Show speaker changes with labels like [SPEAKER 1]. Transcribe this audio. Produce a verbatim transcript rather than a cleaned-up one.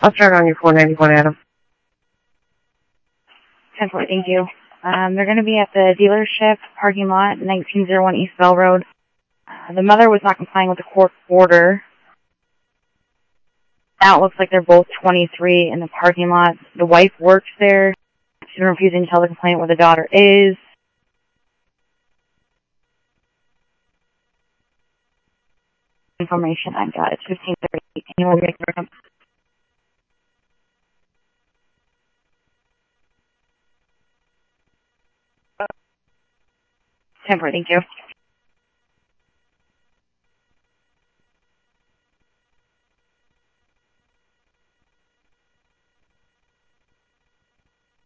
[SPEAKER 1] I'll start on your four ninety-one, Adam.
[SPEAKER 2] ten four, thank you. Um, they're going to be at the dealership parking lot, nineteen oh one East Bell Road. Uh, the mother was not complying with the court order. Now it looks like they're both twenty-three in the parking lot. The wife works there. She's refusing to tell the complainant where the daughter is. Information I got. It's fifteen thirty. Can you want to make it up? ten four, thank you.